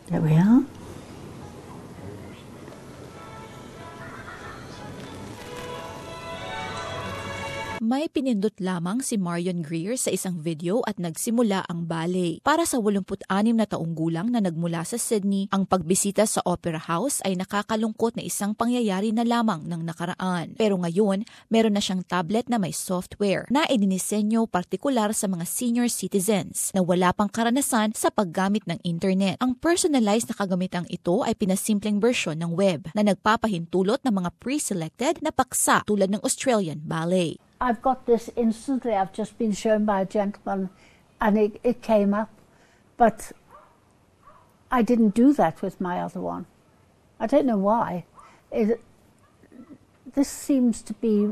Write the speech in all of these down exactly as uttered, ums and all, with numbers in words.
There we are. May pinindot lamang si Marion Greer sa isang video at nagsimula ang ballet. Para sa eighty-six na taong gulang na nagmula sa Sydney, ang pagbisita sa Opera House ay nakakalungkot na isang pangyayari na lamang ng nakaraan. Pero ngayon, meron na siyang tablet na may software na idinisenyo partikular sa mga senior citizens na wala pang karanasan sa paggamit ng internet. Ang personalized na kagamitang ito ay pinasimpleng version ng web na nagpapahintulot ng mga pre-selected na paksa tulad ng Australian Ballet. I've got this instantly. I've just been shown by a gentleman and it, it came up. But I didn't do that with my other one. I don't know why. It, this seems to be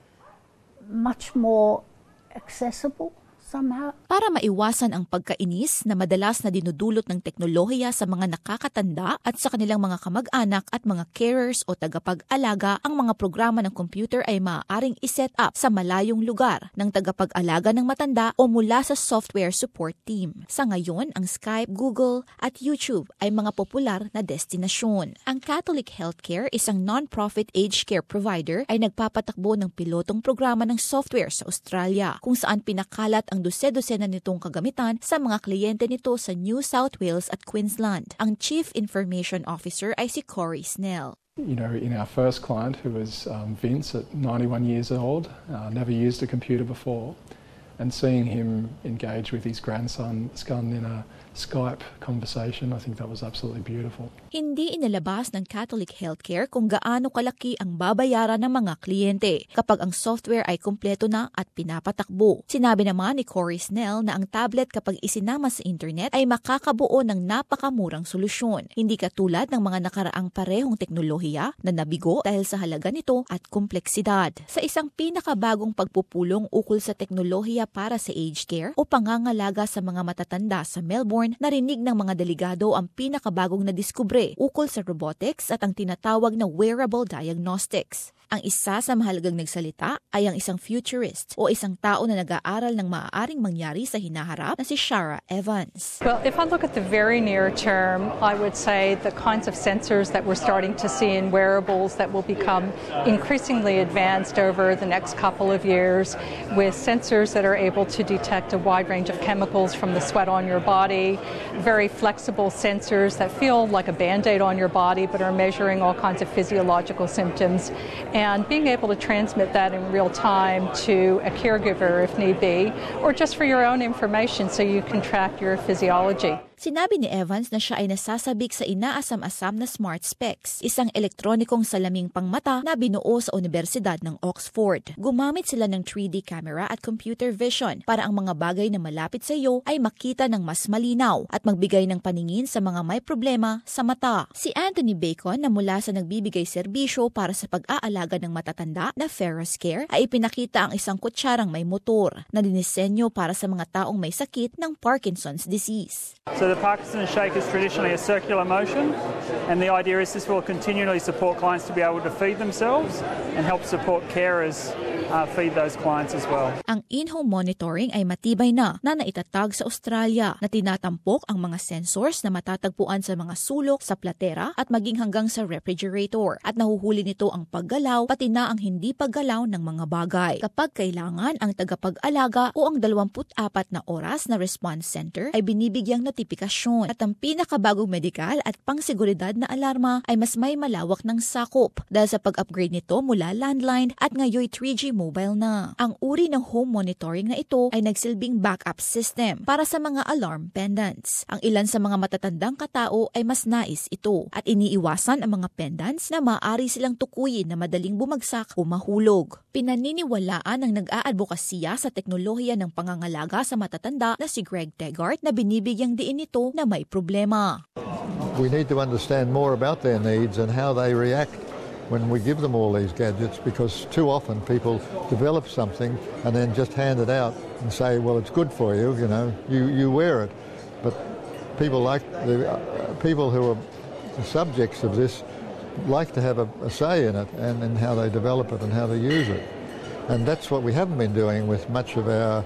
much more accessible somehow. Para maiwasan ang pagkainis na madalas na dinudulot ng teknolohiya sa mga nakakatanda at sa kanilang mga kamag-anak at mga carers o tagapag-alaga, ang mga programa ng computer ay maaaring iset up sa malayong lugar ng tagapag-alaga ng matanda o mula sa software support team. Sa ngayon, ang Skype, Google at YouTube ay mga popular na destinasyon. Ang Catholic Healthcare, isang non-profit aged care provider, ay nagpapatakbo ng pilotong programa ng software sa Australia kung saan pinakalat ang dose-dosena nitong kagamitan sa mga kliyente nito sa New South Wales at Queensland. Ang Chief Information Officer ay si Corey Snell. You know, in our first client, who was um, Vince at ninety-one years old, uh, never used a computer before, and seeing him engage with his grandson in a Skype conversation, I think that was absolutely beautiful. Hindi inilabas ng Catholic Healthcare kung gaano kalaki ang babayaran ng mga kliyente kapag ang software ay kumpleto na at pinapatakbo. Sinabi naman ni Corey Snell na ang tablet kapag isinama sa internet ay makakabuo ng napakamurang solusyon, hindi katulad ng mga nakaraang parehong teknolohiya na nabigo dahil sa halaga nito at kompleksidad. Sa isang pinakabagong pagpupulong ukol sa teknolohiya para sa aged care o pangangalaga sa mga matatanda sa Melbourne, narinig ng mga delegado ang pinakabagong nadiskubre ukol sa robotics at ang tinatawag na wearable diagnostics. Ang isa sa mahalagang nagsalita ay ang isang futurist o isang tao na nag-aaral ng maaaring mangyari sa hinaharap na si Shara Evans. Well, if I look at the very near term, I would say the kinds of sensors that we're starting to see in wearables that will become increasingly advanced over the next couple of years, with sensors that are able to detect a wide range of chemicals from the sweat on your body, very flexible sensors that feel like a Band-Aid on your body but are measuring all kinds of physiological symptoms, and being able to transmit that in real time to a caregiver if need be, or just for your own information so you can track your physiology. Sinabi ni Evans na siya ay nasasabik sa inaasam-asam na Smart Specs, isang elektronikong salaming pangmata na binuo sa Universidad ng Oxford. Gumamit sila ng three D camera at computer vision para ang mga bagay na malapit sa iyo ay makita ng mas malinaw at magbigay ng paningin sa mga may problema sa mata. Si Anthony Bacon na mula sa nagbibigay serbisyo para sa pag-aalaga ng matatanda na Ferrous Care ay ipinakita ang isang kutsarang may motor na dinisenyo para sa mga taong may sakit ng Parkinson's disease. So the Parkinson's shake is traditionally a circular motion, and the idea is this will continually support clients to be able to feed themselves and help support carers uh, feed those clients as well. Ang in-home monitoring ay matibay na na naitatag sa Australia na tinatampok ang mga sensors na matatagpuan sa mga sulok, sa platera at maging hanggang sa refrigerator, at nahuhuli nito ang paggalaw pati na ang hindi paggalaw ng mga bagay. Kapag kailangan, ang tagapag-alaga o ang twenty-four na oras na response center ay binibigyang notifikasyon, at ang pinakabagong medikal at pangseguridad na alarma ay mas may malawak ng sakop dahil sa pag-upgrade nito mula landline at ngayon three G mobile na. Ang uri ng home monitoring na ito ay nagsilbing backup system para sa mga alarm pendants. Ang ilan sa mga matatandang katao ay mas nais ito at iniiwasan ang mga pendants na maaari silang tukuyin na madaling bumagsak o mahulog. Pinaniniwalaan ng nag-aadvokasya sa teknolohiya ng pangangalaga sa matatanda na si Greg Tegart na binibigyang diin nito na may problema. We need to understand more about their needs and how they react when we give them all these gadgets, because too often people develop something and then just hand it out and say, well, it's good for you, you know, you, you wear it. But people like the uh, people who are the subjects of this like to have a, a say in it and in how they develop it and how they use it. And that's what we haven't been doing with much of our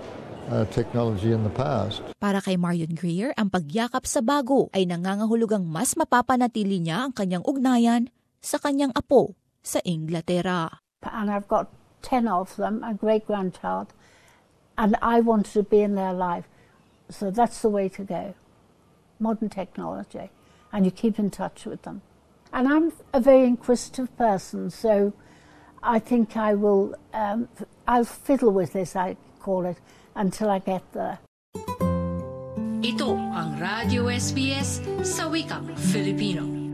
uh, technology in the past. Para kay Marion Greer, ang pagyakap sa bago ay nangangahulugang mas mapapanatili niya ang kanyang ugnayan sa kanyang apo sa Inglaterra. And I've got ten of them, a great-grandchild, and I wanted to be in their life. So that's the way to go. Modern technology. And you keep in touch with them. And I'm a very inquisitive person, so I think I will, um, I'll fiddle with this, I call it, until I get there. Ito ang Radio S B S sa wikang Filipino.